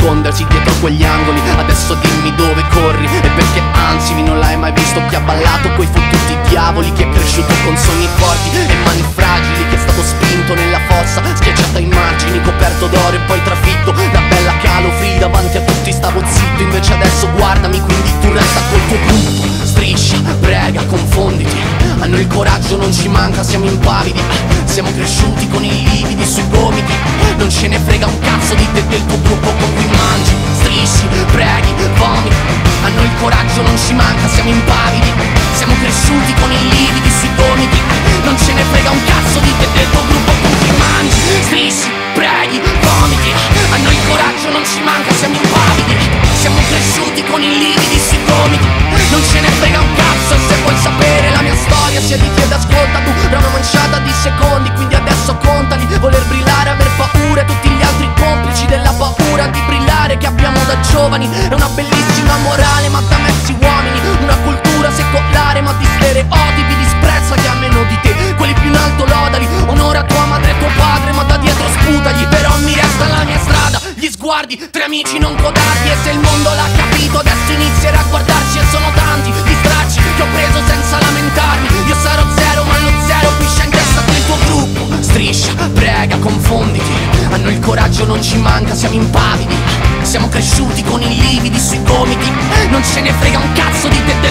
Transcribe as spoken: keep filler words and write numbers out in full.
nascondersi dietro quegli angoli. Adesso dimmi dove corri e perché ansimi. Non l'hai mai visto chi ha ballato coi fottuti diavoli, chi è cresciuto con sogni forti e mani fragili, chi è stato spinto nella fossa, schiacciato ai margini, coperto d'oro e poi trafitto da bella Calofree. Davanti a tutti stavo zitto, invece adesso guardami, quindi tu resta col tuo gruppo. Striscia, prega, confonditi, a noi il coraggio non ci manca, siamo impavidi, siamo cresciuti con i lividi sui gomiti. Non ce ne frega un cazzo di te, del tuo gruppo con cui mangi. Strisci, preghi, vomiti, a noi il coraggio non ci manca, siamo impavidi, siamo cresciuti con i lividi sui gomiti. Non ce ne frega un cazzo di te, del tuo gruppo con cui mangi. Strisci, preghi, vomiti, a noi il coraggio non ci manca, siamo impavidi, siamo cresciuti con i lividi sui gomiti. Non ce ne frega un cazzo, e se vuoi sapere la mia storia siediti ed ascolta tu, da una manciata di secondi, quindi adesso contali. Voler brillare, aver paura, e tutti gli altri complici della paura di brillare che abbiamo da giovani. È una bellissima morale ma da mezzi uomini, una cultura secolare ma di stereotipi. Disprezza chi ha meno di te, quelli più in alto lodali. Onora tua madre e tuo padre ma da dietro sputagli. Però mi resta la mia strada, gli sguardi, tre amici non codardi. E se il mondo l'ha capito adesso inizierà a guardarci. E sono tanti gli stracci che ho preso senza lamentarmi. Io sarò zero ma lo zero piscia in testa del tuo gruppo. Striscia, prega, confonditi, a noi il coraggio non ci manca, siamo impavidi, siamo cresciuti con i lividi sui gomiti. Non ce ne frega un cazzo di te,